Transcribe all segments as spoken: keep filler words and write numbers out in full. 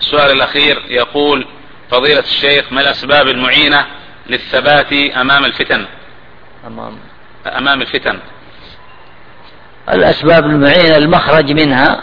السؤال الأخير يقول: فضيلة الشيخ، ما الأسباب المعينة للثبات أمام الفتن؟ أمام, أمام الفتن. الأسباب المعينة المخرج منها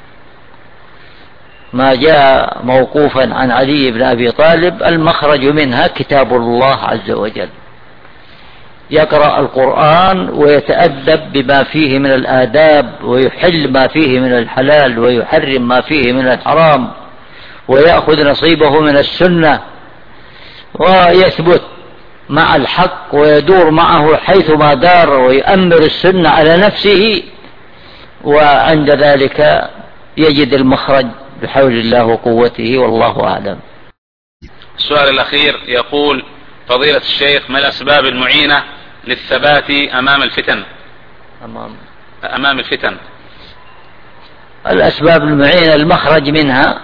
ما جاء موقوفا عن علي بن أبي طالب، المخرج منها كتاب الله عز وجل، يقرأ القرآن ويتأدب بما فيه من الآداب، ويحل ما فيه من الحلال ويحرم ما فيه من الحرام، ويأخذ نصيبه من السنة، ويثبت مع الحق ويدور معه حيثما دار، ويؤمر السنة على نفسه، وعند ذلك يجد المخرج بحول الله وقوته، والله أعلم. السؤال الأخير يقول: فضيلة الشيخ، ما الأسباب المعينة للثبات أمام الفتن؟ أمام, أمام الفتن. الأسباب المعينة المخرج منها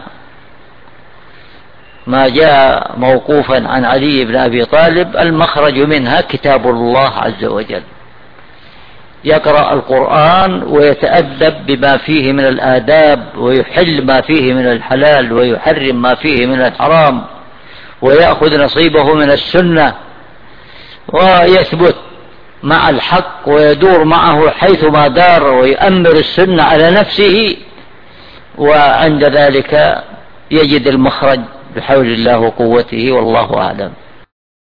ما جاء موقوفا عن علي بن أبي طالب، المخرج منها كتاب الله عز وجل، يقرأ القرآن ويتأدب بما فيه من الآداب، ويحل ما فيه من الحلال ويحرم ما فيه من الحرام، ويأخذ نصيبه من السنة، ويثبت مع الحق ويدور معه حيثما دار، ويؤمر السنة على نفسه، وعند ذلك يجد المخرج بحول الله وقوته، والله أعلم.